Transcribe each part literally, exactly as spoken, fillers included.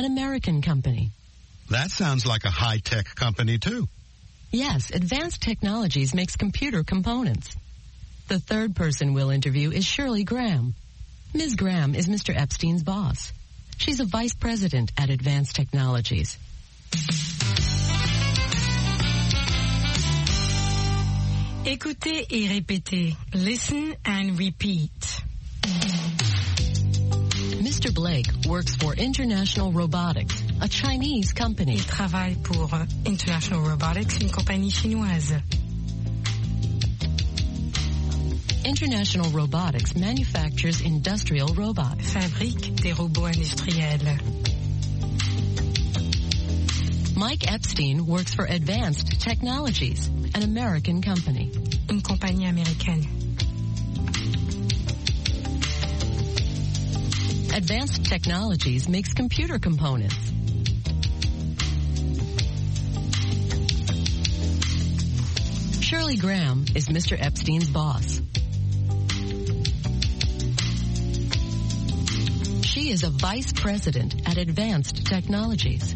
an American company. That sounds like a high-tech company, too. Yes, Advanced Technologies makes computer components. The third person we'll interview is Shirley Graham. Miz Graham is Mister Epstein's boss. She's a vice president at Advanced Technologies. Écoutez et répétez. Listen and repeat. Mister Blake works for International Robotics, a Chinese company. Il travaille pour International Robotics, une compagnie chinoise. International Robotics manufactures industrial robots. Fabrique des robots industriels. Mike Epstein works for Advanced Technologies, an American company. Une compagnie américaine. Advanced Technologies makes computer components. Shirley Graham is Mister Epstein's boss. She is a vice president at Advanced Technologies.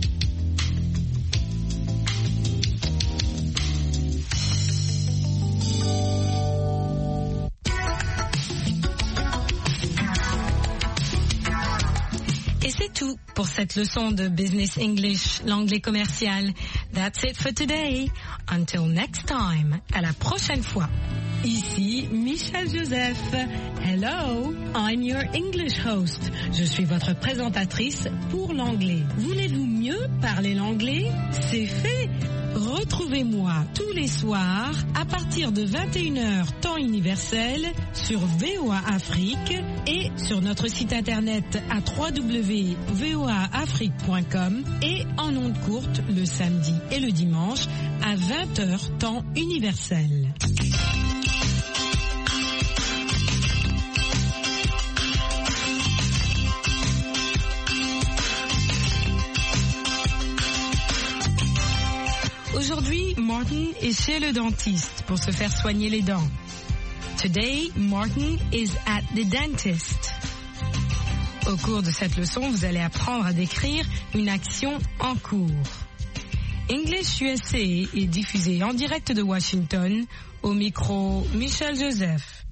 Et c'est tout pour cette leçon de Business English, l'anglais commercial. That's it for today. Until next time. À la prochaine fois. Ici Michel Joseph. Hello, I'm your English host. Je suis votre présentatrice pour l'anglais. Voulez-vous mieux parler l'anglais? C'est fait. Retrouvez-moi tous les soirs à partir de vingt et une heures temps universel sur V O A Afrique et sur notre site internet à w w w point v o a afrique point com et en ondes courtes le samedi et le dimanche à vingt heures temps universel. Aujourd'hui, Martin est chez le dentiste pour se faire soigner les dents. Today, Martin is at the dentist. Au cours de cette leçon, vous allez apprendre à décrire une action en cours. English U S A est diffusé en direct de Washington au micro Michel Joseph.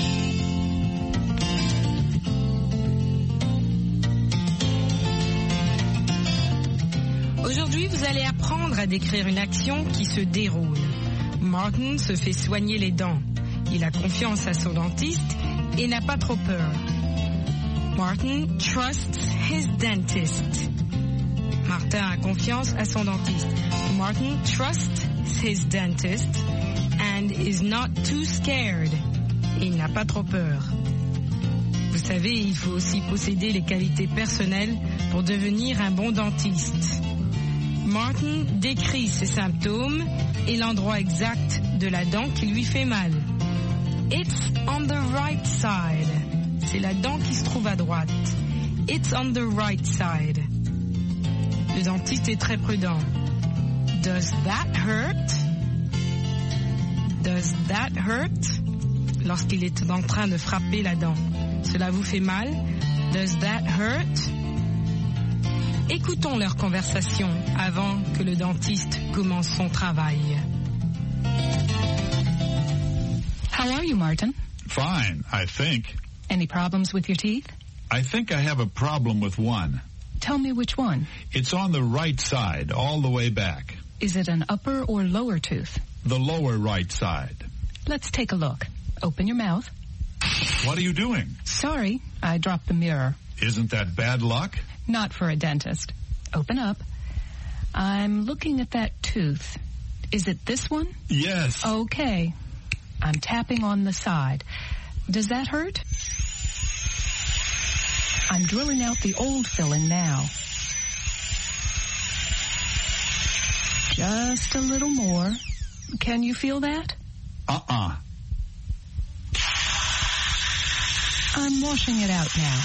Aujourd'hui, vous allez apprendre à décrire une action qui se déroule. Martin se fait soigner les dents. Il a confiance à son dentiste et n'a pas trop peur. Martin trusts his dentist. Martin a confiance à son dentiste. Martin trusts his dentist and is not too scared. Il n'a pas trop peur. Vous savez, il faut aussi posséder les qualités personnelles pour devenir un bon dentiste. Martin décrit ses symptômes et l'endroit exact de la dent qui lui fait mal. It's on the right side. C'est la dent qui se trouve à droite. It's on the right side. Le dentiste est très prudent. Does that hurt? Does that hurt? Lorsqu'il est en train de frapper la dent. Cela vous fait mal? Does that hurt? Écoutons leur conversation avant que le dentiste commence son travail. How are you, Martin? Fine, I think. Any problems with your teeth? I think I have a problem with one. Tell me which one. It's on the right side, all the way back. Is it an upper or lower tooth? The lower right side. Let's take a look. Open your mouth. What are you doing? Sorry, I dropped the mirror. Isn't that bad luck? Not for a dentist. Open up. I'm looking at that tooth. Is it this one? Yes. Okay. I'm tapping on the side. Does that hurt? I'm drilling out the old filling now. Just a little more. Can you feel that? Uh-uh. I'm washing it out now.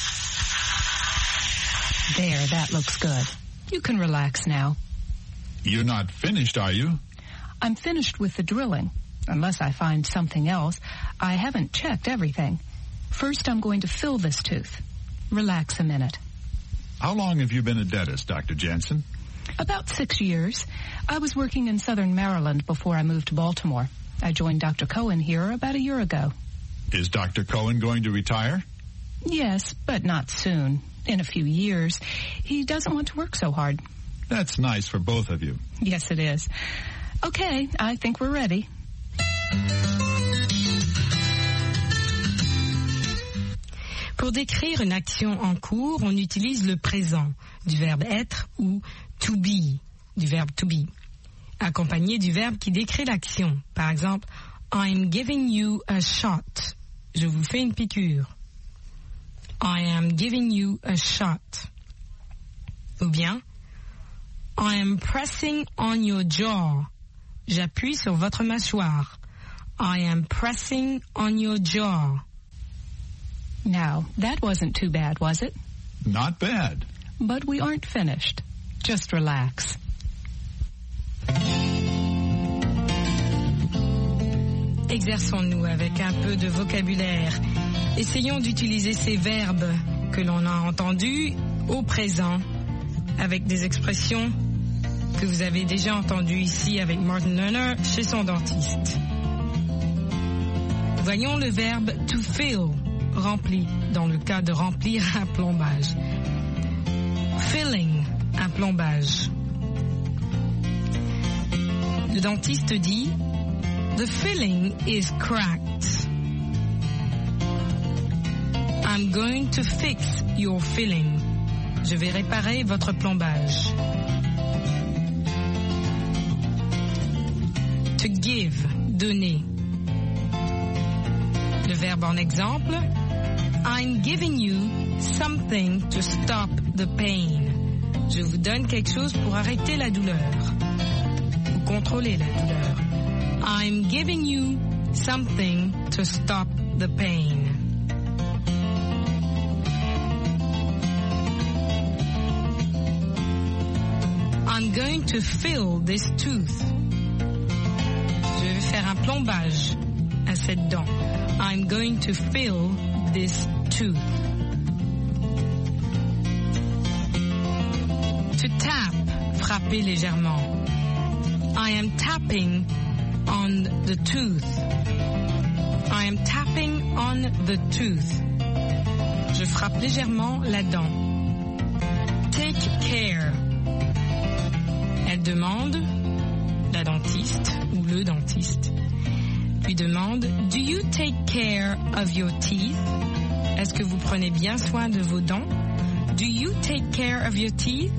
There, that looks good. You can relax now. You're not finished, are you? I'm finished with the drilling. Unless I find something else. I haven't checked everything. First, I'm going to fill this tooth. Relax a minute. How long have you been a dentist, Doctor Jensen? About six years. I was working in southern Maryland before I moved to Baltimore. I joined Doctor Cohen here about a year ago. Is Doctor Cohen going to retire? Yes, but not soon. In a few years. He doesn't want to work so hard. That's nice for both of you. Yes, it is. Okay, I think we're ready. Pour décrire une action en cours, on utilise le présent du verbe être ou to be du verbe to be, accompagné du verbe qui décrit l'action. Par exemple, I'm giving you a shot. Je vous fais une piqûre. I am giving you a shot. Ou bien, I am pressing on your jaw. J'appuie sur votre mâchoire. I am pressing on your jaw. Now, that wasn't too bad, was it? Not bad. But we aren't finished. Just relax. Exerçons-nous avec un peu de vocabulaire. Essayons d'utiliser ces verbes que l'on a entendus au présent avec des expressions que vous avez déjà entendues ici avec Martin Lerner chez son dentiste. Voyons le verbe to fill, rempli, dans le cas de remplir un plombage. Filling, un plombage. Le dentiste dit The filling is cracked. I'm going to fix your filling. Je vais réparer votre plombage. To give, donner. Le verbe en exemple, I'm giving you something to stop the pain. Je vous donne quelque chose pour arrêter la douleur. Ou contrôler la douleur. I'm giving you something to stop the pain. I'm going to fill this tooth. Je vais faire un plombage à cette dent. I'm going to fill this tooth. To tap, frapper légèrement. I am tapping on the tooth. I am tapping on the tooth. Je frappe légèrement la dent. Take care. Elle demande, la dentiste ou le dentiste, lui demande, Do you take care of your teeth? Est-ce que vous prenez bien soin de vos dents? Do you take care of your teeth?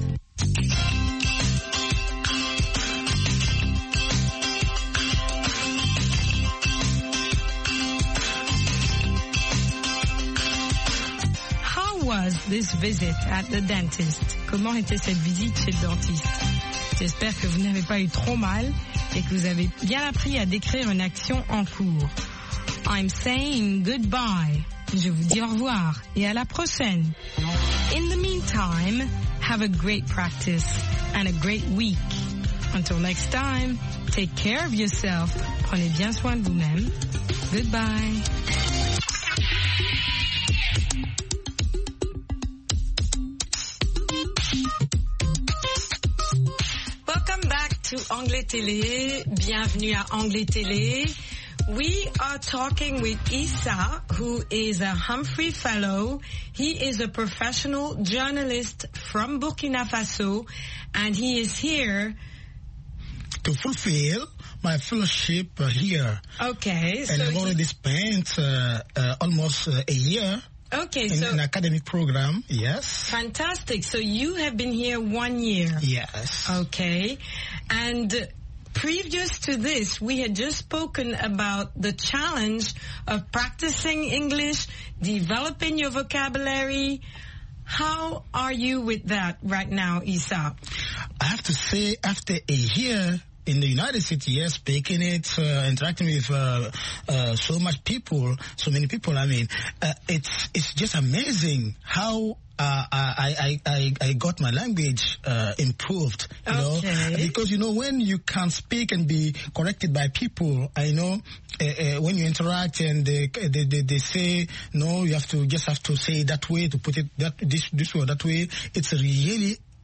How was this visit at the dentist? Comment était cette visite chez le dentiste? J'espère que vous n'avez pas eu trop mal et que vous avez bien appris à décrire une action en cours. I'm saying goodbye. Je vous dis au revoir et à la prochaine. In the meantime, have a great practice and a great week. Until next time, take care of yourself. Prenez bien soin de vous-même. Goodbye. To Anglais Télé, bienvenue à Anglais Télé. We are talking with Issa, who is a Humphrey Fellow. He is a professional journalist from Burkina Faso, and he is here to fulfill my fellowship uh, here. Okay. And so I've already spent uh, uh, almost uh, a year okay, in so an academic program, yes. Fantastic. So you have been here one year. Yes. Okay. And previous to this, we had just spoken about the challenge of practicing English, developing your vocabulary. How are you with that right now, Issa? I have to say, after a year in the United States, yes, speaking it, uh, interacting with uh, uh, so much people, so many people, I mean, uh, it's it's just amazing how Uh, I, I, I, I got my language uh, improved, you okay. know, because, you know, when you can speak and be corrected by people, I know uh, uh, when you interact and they, they they they say no, you have to just have to say it that way, to put it that this this way or that way. It's really